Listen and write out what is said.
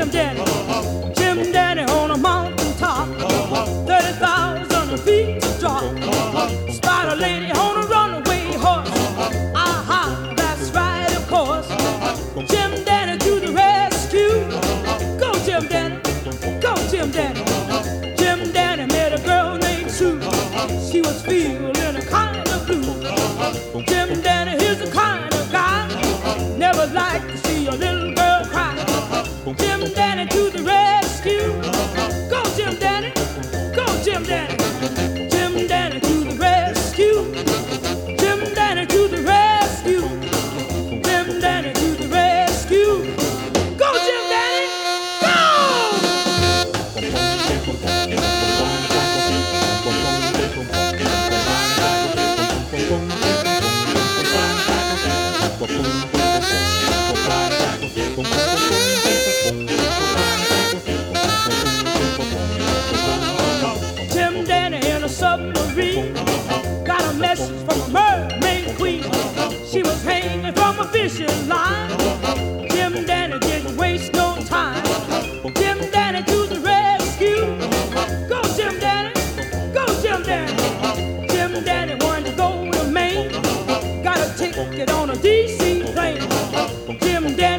Jim Dandy. Jim Dandy on a mountain top, 30,000 feet to drop. Spider lady on a runaway horse. Aha, that's right, of course. Jim Dandy to the rescue. Go Jim Dandy, go Jim Dandy. Jim Dandy met a girl named Sue. She was feeling a kind of blue. Jim Dandy is the kind of guy never like to see a little girl cry. Jim Dandy to the rescue. Go Jim Dandy, go Jim Dandy. Jim Dandy to the rescue. Jim Dandy to the rescue. Jim Dandy to the rescue. Go Jim Dandy, go! Jim Dandy in a submarine got a message from a mermaid queen. She was hanging from a fishing line. Jim Dandy didn't waste no time. Jim Dandy to the rescue. Go Jim Dandy, go Jim Dandy. Jim Dandy wanted to go to Maine. Got a ticket on a DC plane. Jim Dandy